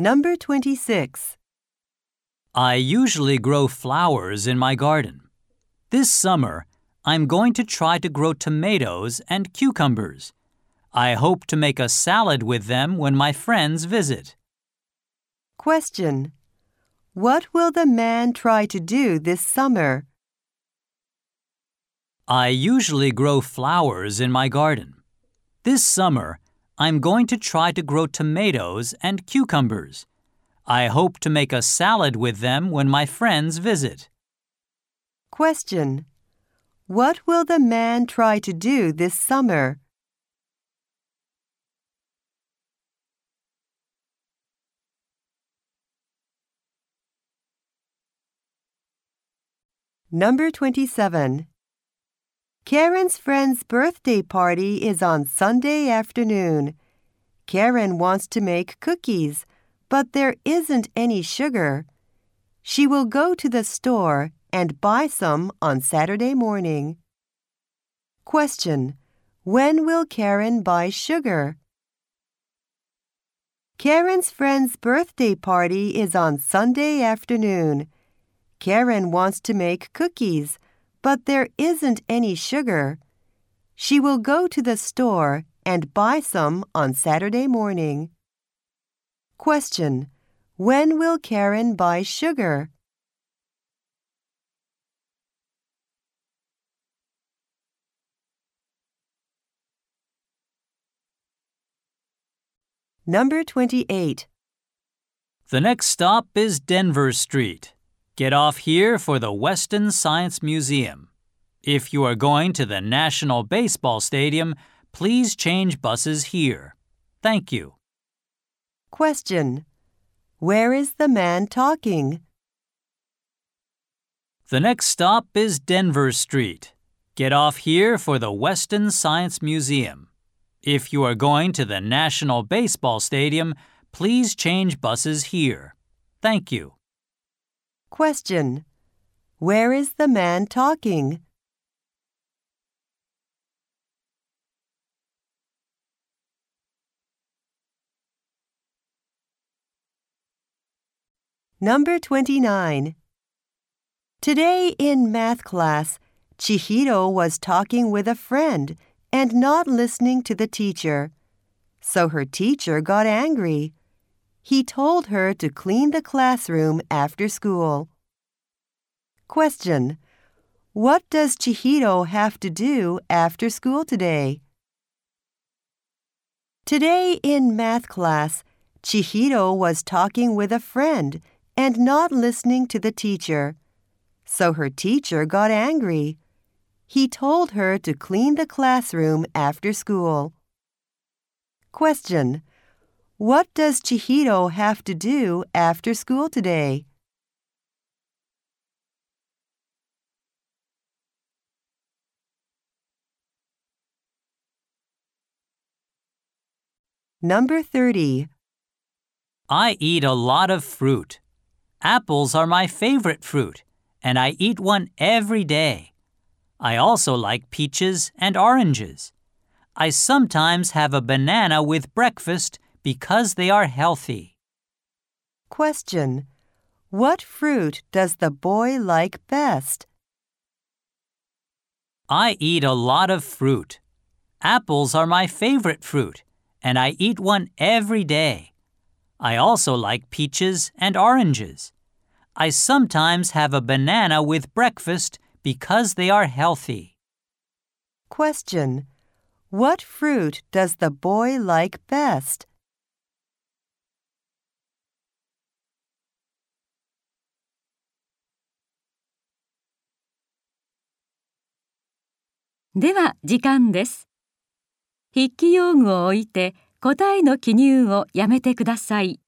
Number 26. I usually grow flowers in my garden. This summer, I'm going to try to grow tomatoes and cucumbers. I hope to make a salad with them when my friends visit. Question. What will the man try to do this summer? I usually grow flowers in my garden. This summer, I'm going to try to grow tomatoes and cucumbers. I hope to make a salad with them when my friends visit. Question. What will the man try to do this summer? Number 27. Karen's friend's birthday party is on Sunday afternoon. Karen wants to make cookies, but there isn't any sugar. She will go to the store and buy some on Saturday morning. Question. When will Karen buy sugar? Karen's friend's birthday party is on Sunday afternoon. Karen wants to make cookies, but there isn't any sugar. She will go to the store and buy some on Saturday morning. Question. When will Karen buy sugar? Number 28. The next stop is Denver Street. Get off here for the Weston Science Museum. If you are going to the National Baseball Stadium, please change buses here. Thank you. Question. Where is the man talking? The next stop is Denver Street. Get off here for the Weston Science Museum. If you are going to the National Baseball Stadium, please change buses here. Thank you. Question. Where is the man talking? Number 29. Today in math class, Chihiro was talking with a friend and not listening to the teacher. So her teacher got angry. He told her to clean the classroom after school. Question. What does Chihiro have to do after school today? Today in math class, Chihiro was talking with a friend and not listening to the teacher. So her teacher got angry. He told her to clean the classroom after school. Question. What does Chihiro have to do after school today? Number 30. I eat a lot of fruit. Apples are my favorite fruit, and I eat one every day. I also like peaches and oranges. I sometimes have a banana with breakfast because they are healthy. Question. What fruit does the boy like best? I eat a lot of fruit. Apples are my favorite fruit, and I eat one every day. I also like peaches and oranges. I sometimes have a banana with breakfast because they are healthy. Question. What fruit does the boy like best? 「では時間です。筆記用具を置いて答えの記入をやめてください。